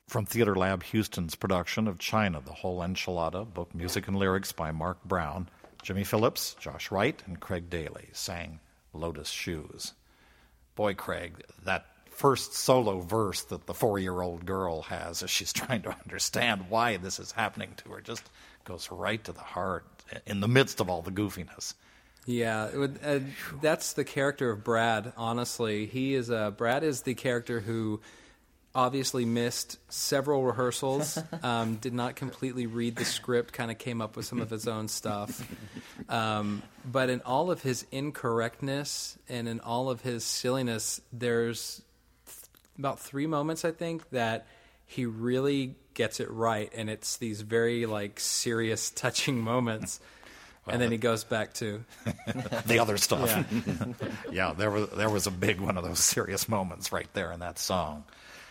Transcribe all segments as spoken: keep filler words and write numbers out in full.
From Theater Lab Houston's production of China, the Whole Enchilada, book music and lyrics by Mark Brown, Jimmy Phillips, Josh Wright, and Craig Daly sang Lotus Shoes. Boy, Craig, that first solo verse that the four-year-old girl has as she's trying to understand why this is happening to her just goes right to the heart in the midst of all the goofiness. Yeah, it would, uh, that's the character of Brad, honestly. He is uh, Brad is the character who obviously missed several rehearsals, um, did not completely read the script, kind of came up with some of his own stuff. Um, but in all of his incorrectness and in all of his silliness, there's th- about three moments, I think, that he really gets it right, and it's these very, like, serious, touching moments. Well, and then he goes back to the other stuff. Yeah. yeah, there was there was a big one of those serious moments right there in that song.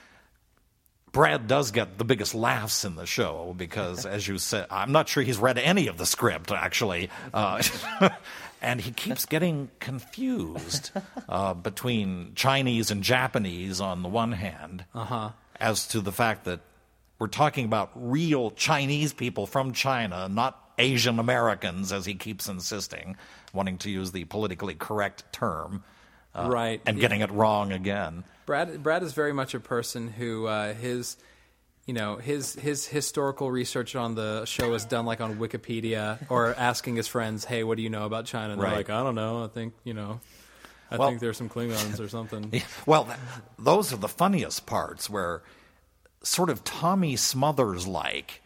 Brad does get the biggest laughs in the show because, as you said, I'm not sure he's read any of the script, actually. Uh, and he keeps getting confused uh, between Chinese and Japanese on the one hand, uh-huh. as to the fact that we're talking about real Chinese people from China, not Asian Americans, as he keeps insisting, wanting to use the politically correct term. Uh, right. And getting it wrong again. Brad Brad is very much a person who uh, his you know his his historical research on the show is done like on Wikipedia or asking his friends, hey, what do you know about China? And right. they're like, I don't know. I think you know. I well, think there's some Klingons or something. Yeah, well, th- those are the funniest parts where sort of Tommy Smothers like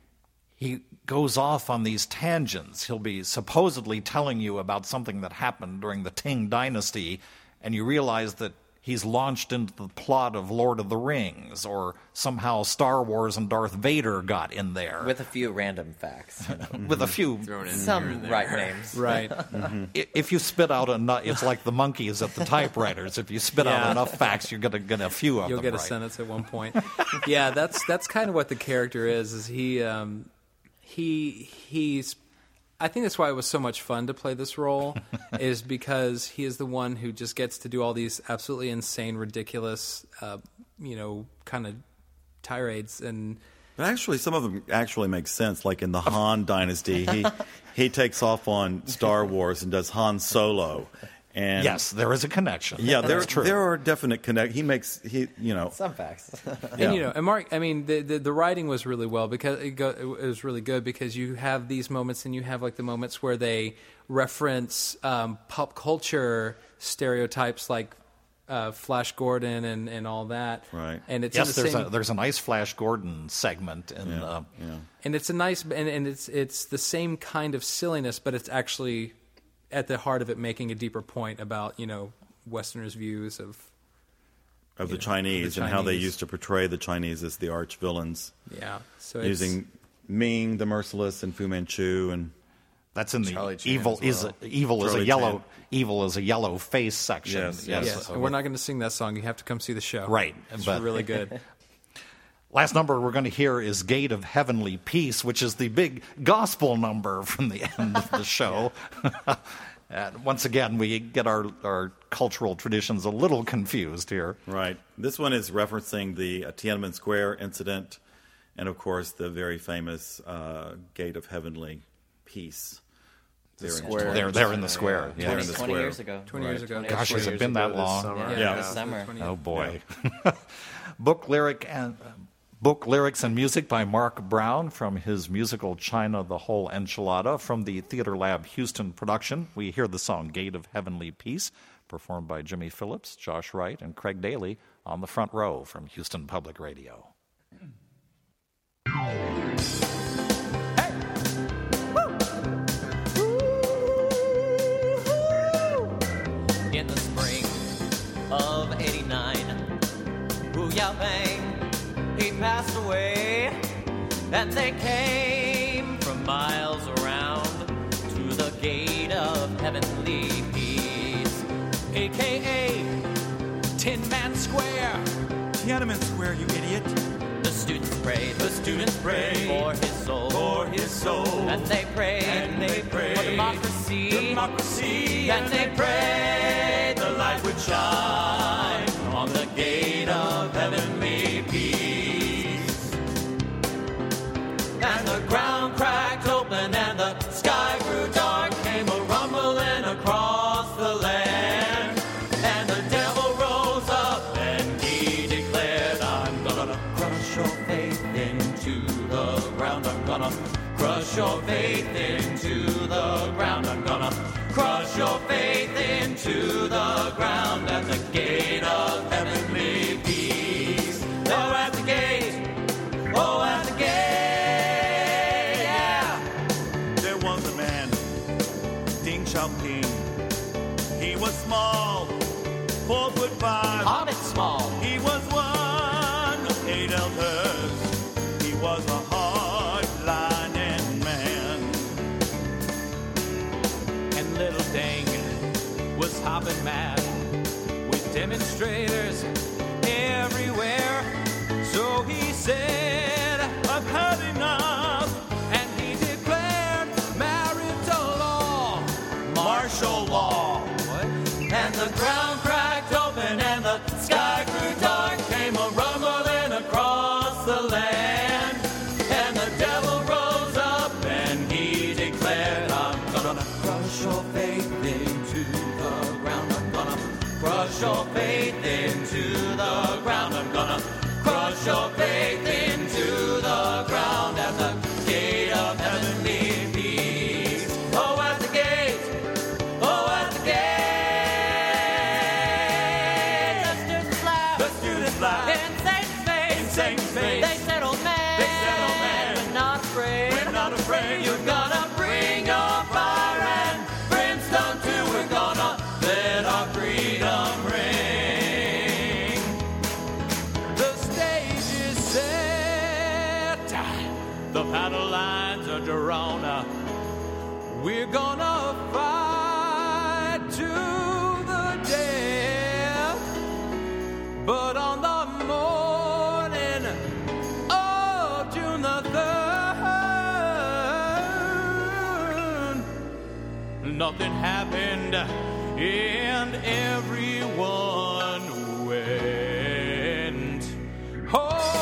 he goes off on these tangents. He'll be supposedly telling you about something that happened during the Tang Dynasty, and you realize that he's launched into the plot of Lord of the Rings, or somehow Star Wars and Darth Vader got in there. With a few random facts. You know. With a few... Some right names. Right. Mm-hmm. If you spit out enough... It's like the monkeys at the typewriters. If you spit yeah. out enough facts, you're going to get a few of You'll them get right. a sentence at one point. yeah, that's that's kind of what the character is, is he... Um, he he's... I think that's why it was so much fun to play this role, is because he is the one who just gets to do all these absolutely insane, ridiculous, uh, you know, kind of tirades. And but actually, some of them actually make sense. Like in the Han Dynasty, he he takes off on Star Wars and does Han Solo. And yes, there is a connection. Yeah, there true. there are definite connect. He makes he you know some facts. yeah. And you know, and Mark, I mean, the, the the writing was really well because it, go, it was really good because you have these moments and you have like the moments where they reference um, pop culture stereotypes like uh, Flash Gordon and, and all that. Right. And it's yes, in the there's same, a there's a nice Flash Gordon segment in yeah, uh, yeah. and it's a nice and, and it's it's the same kind of silliness, but it's actually at the heart of it making a deeper point about, you know, Westerners' views of of the know, Chinese, the and how they Chinese. used to portray the Chinese as the arch villains. Yeah, so it's, using Ming the Merciless and Fu Manchu, and that's in Charlie the Chan evil as is well. a, evil is Charlie a yellow Chan. evil is a yellow face section. Yes, yes. yes, Uh, and we're not going to sing that song. You have to come see the show. Right, It's but- really good. Last number we're going to hear is Gate of Heavenly Peace, which is the big gospel number from the end of the show. And once again, we get our, our cultural traditions a little confused here. right. This one is referencing the uh, Tiananmen Square incident, and of course the very famous uh, Gate of Heavenly Peace. The There in square. China. They're, they're in the square. Yeah. Yeah. in the twenty square. years ago. twenty Right. years ago. Gosh, has twenty it been years that ago this long? summer. Yeah, Yeah. This yeah, summer. twenty Oh, boy. Book lyric and uh, book lyrics and music by Mark Brown from his musical China, the Whole Enchilada. From the Theater Lab Houston production, we hear the song Gate of Heavenly Peace, performed by Jimmy Phillips, Josh Wright, and Craig Daly on the front row from Houston Public Radio. In the spring of eighty-nine, Wu Yaobang, he passed away, and they came from miles around to the Gate of Heavenly Peace, a k a. Tin Man Square. Tiananmen Square, you idiot. The students prayed, the students prayed for his soul, For his soul. and they prayed, And they prayed for democracy, democracy. and they prayed the light would shine on the Gate of Heavenly Peace. gonna crush your faith into the ground. I'm gonna crush your faith into the ground at the gate of heavenly peace. Oh, at the gate, oh, at the gate, yeah. There was a man, Deng Xiaoping. He was small, four foot five. Hobbit small. He was one of eight elders. He was a hard-lining man. And little Deng was hopping mad with demonstrators everywhere. So he said, I've had enough. and he declared marital law, martial law. What? And the ground cracked open and the sky grew dark. Came a rumbling across the land. And the devil rose up and he declared, I'm gonna crush your faith into the ground. I'm gonna crush your faith into the ground. I'm gonna crush your faith into the ground at the gate of heavenly peace. Oh, at the gate, oh, at the gate. The students laugh, The students laugh. in Satan's face, In Satan's face. They said, old man, They said, "Old man, we're not afraid, we're not afraid. You're gonna bring your fire and brimstone too. We're gonna let our freedom ring. The stage is set, the battle lines are drawn. We're gonna fight to the death, but on the morning of June the third, nothing happened and everyone went home.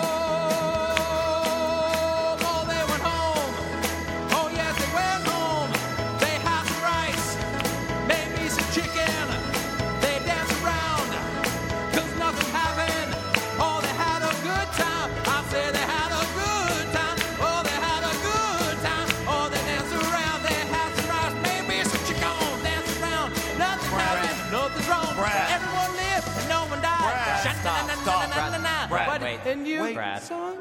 Oh, they went home. Oh, yes, they went home. They had some rice, maybe some chicken. They danced around, cause nothing happened. Oh, they had a good time. I say they had a good time. Oh, they had a good time. Oh, they danced around. They had some rice, maybe some chicken. Danced around. Nothing happened. Nothing's wrong. Brad. Everyone lived and no one died. Brad. Sha-na-na-na-na-na-na-na. Stop. Brad, But wait. in you, Brad. song?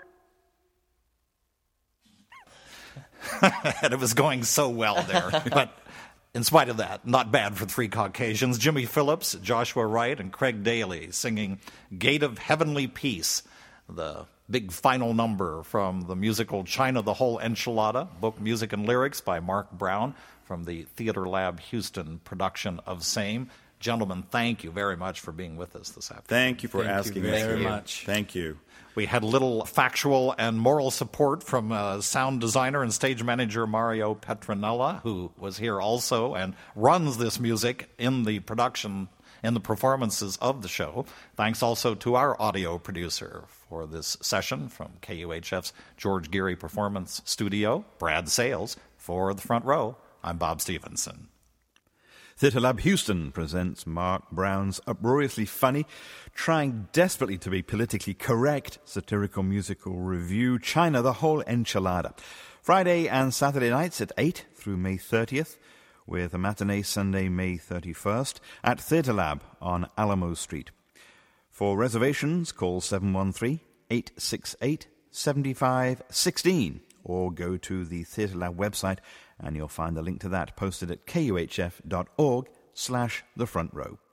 And it was going so well there. But in spite of that, not bad for three Caucasians. Jimmy Phillips, Joshua Wright, and Craig Daly singing Gate of Heavenly Peace, the big final number from the musical China the Whole Enchilada, book, music, and lyrics by Mark Brown from the Theater Lab Houston production of same. Gentlemen, thank you very much for being with us this afternoon. Thank you for Thank you asking us very here. much. Thank you. We had a little factual and moral support from uh, sound designer and stage manager Mario Petronella, who was here also and runs this music in the production, in the performances of the show. Thanks also to our audio producer for this session from K U H F's George Geary Performance Studio, Brad Sales. For The Front Row, I'm Bob Stevenson. Theatre Lab Houston presents Mark Brown's uproariously funny, trying desperately to be politically correct satirical musical review, China the Whole Enchilada. Friday and Saturday nights at eight through May thirtieth, with a matinee Sunday, May thirty-first, at Theatre Lab on Alamo Street. For reservations, call seven one three, eight six eight, seven five one six or go to the Theatre Lab website and you'll find a link to that posted at kuhf.org slash the front row.